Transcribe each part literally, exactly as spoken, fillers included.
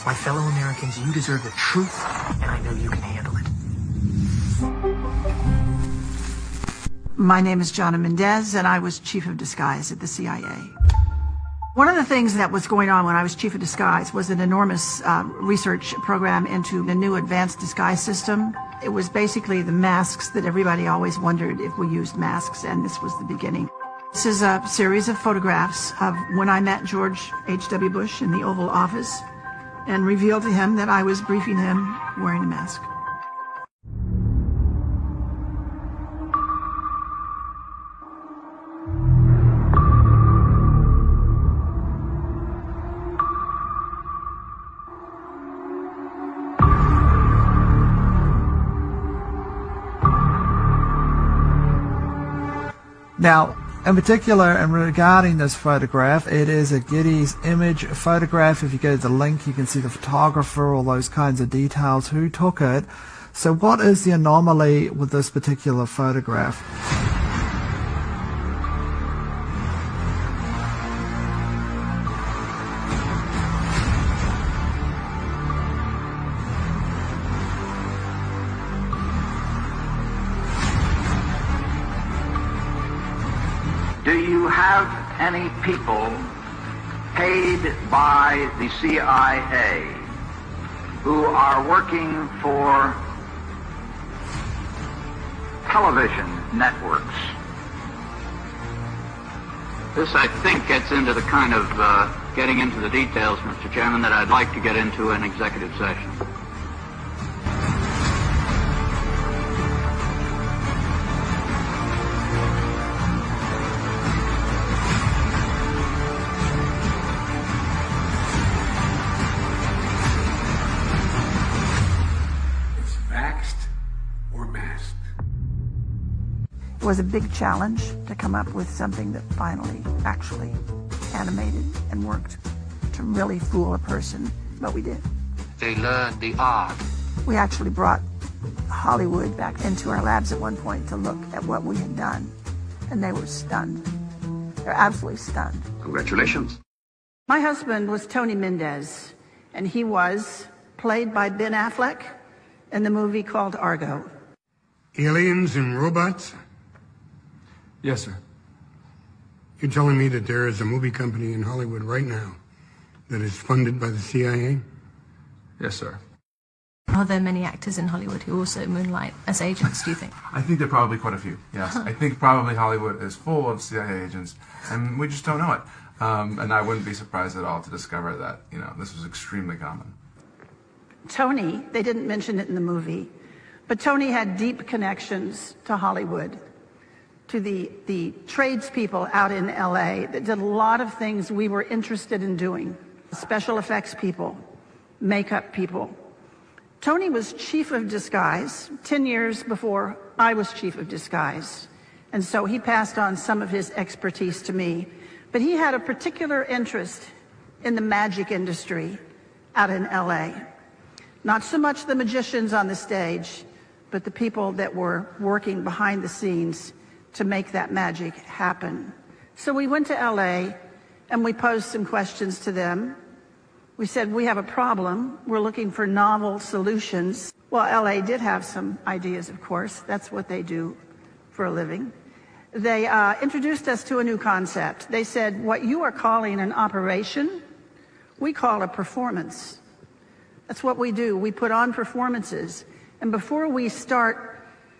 My fellow Americans, you deserve the truth, and I know you can handle it. My name is Jonna Mendez, and I was chief of disguise at the C I A. One of the things that was going on when I was chief of disguise was an enormous uh, research program into the new advanced disguise system. It was basically the masks that everybody always wondered if we used masks, and this was the beginning. This is a series of photographs of when I met George H W Bush in the Oval Office and revealed to him that I was briefing him wearing a mask. Now, in particular, and regarding this photograph, it is a Getty's image photograph. If you go to the link, you can see the photographer, all those kinds of details, who took it. So what is the anomaly with this particular photograph? Do you have any people paid by the C I A who are working for television networks? This, I think, gets into the kind of uh, getting into the details, Mister Chairman, that I'd like to get into in executive session. It was a big challenge to come up with something that finally actually animated and worked to really fool a person, but we did. They learned the art. We actually brought Hollywood back into our labs at one point to look at what we had done, and they were stunned. They're absolutely stunned. Congratulations. My husband was Tony Mendez, and he was played by Ben Affleck in the movie called Argo. Aliens and robots? Yes, sir. You're telling me that there is a movie company in Hollywood right now that is funded by the C I A? Yes, sir. Are there many actors in Hollywood who also moonlight as agents, do you think? I think there are probably quite a few, yes. I think probably Hollywood is full of C I A agents, and we just don't know it. Um, and I wouldn't be surprised at all to discover that, you know, this was extremely common. Tony, they didn't mention it in the movie, but Tony had deep connections to Hollywood, to the, the tradespeople out in L A that did a lot of things we were interested in doing. Special effects people, makeup people. Tony was chief of disguise ten years before I was chief of disguise. And so he passed on some of his expertise to me. But he had a particular interest in the magic industry out in L A. Not so much the magicians on the stage, but the people that were working behind the scenes to make that magic happen. So we went to L A and we posed some questions to them. We said, we have a problem. We're looking for novel solutions. Well, L A did have some ideas, of course. That's what they do for a living. They uh, introduced us to a new concept. They said, what you are calling an operation, we call a performance. That's what we do. We put on performances. And before we start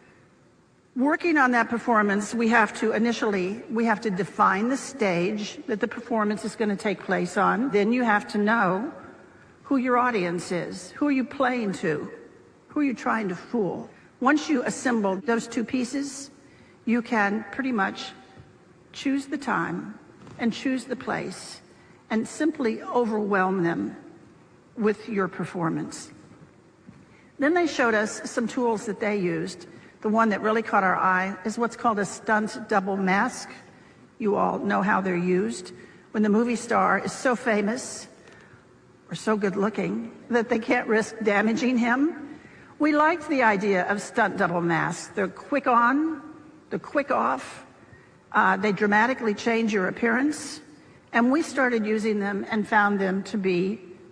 working on that performance, we have to initially, we have to define the stage that the performance is going to take place on. Then you have to know who your audience is. Who are you playing to? Who are you trying to fool? Once you assemble those two pieces, you can pretty much choose the time and choose the place and simply overwhelm them with your performance. Then they showed us some tools that they used. The one that really caught our eye is what's called a stunt double mask. You all know how they're used. When the movie star is so famous or so good looking that they can't risk damaging him, we liked the idea of stunt double masks. They're quick on, they're quick off, uh, they dramatically change your appearance, and we started using them and found them to be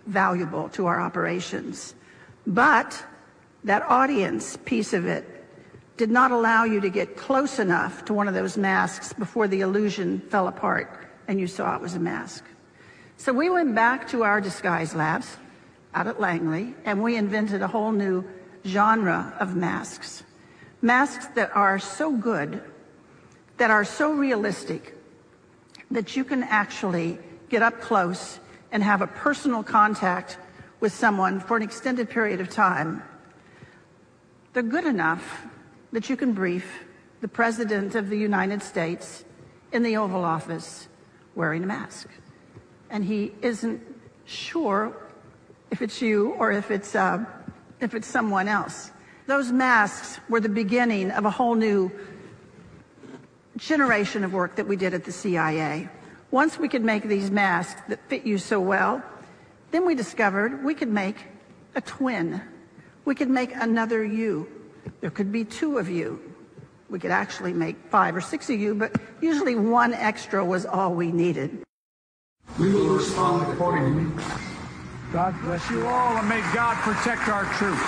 valuable to our operations. But that audience piece of it did not allow you to get close enough to one of those masks before the illusion fell apart and you saw it was a mask. So we went back to our disguise labs out at Langley, and we invented a whole new genre of masks. Masks that are so good, that are so realistic, that you can actually get up close and have a personal contact with someone for an extended period of time. They're good enough that you can brief the President of the United States in the Oval Office wearing a mask. And he isn't sure if it's you or if it's, uh, if it's someone else. Those masks were the beginning of a whole new generation of work that we did at the C I A. Once we could make these masks that fit you so well, then we discovered we could make a twin. We could make another you. There could be two of you. We could actually make five or six of you, but usually one extra was all we needed. We will respond accordingly. God bless you all, and may God protect our troops.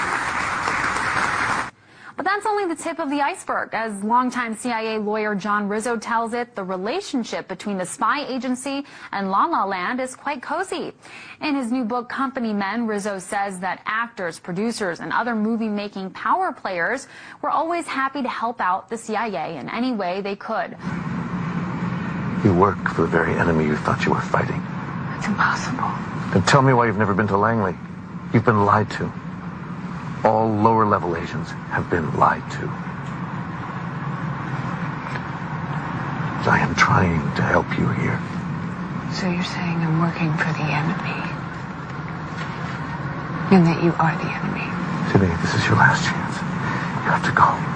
But that's only the tip of the iceberg. As longtime C I A lawyer John Rizzo tells it, the relationship between the spy agency and La La Land is quite cozy. In his new book, Company Men, Rizzo says that actors, producers, and other movie-making power players were always happy to help out the C I A in any way they could. You work for the very enemy you thought you were fighting. It's impossible. Then tell me why you've never been to Langley. You've been lied to. All lower-level agents have been lied to. I am trying to help you here. So you're saying I'm working for the enemy? And that you are the enemy? Today, this is your last chance. You have to go.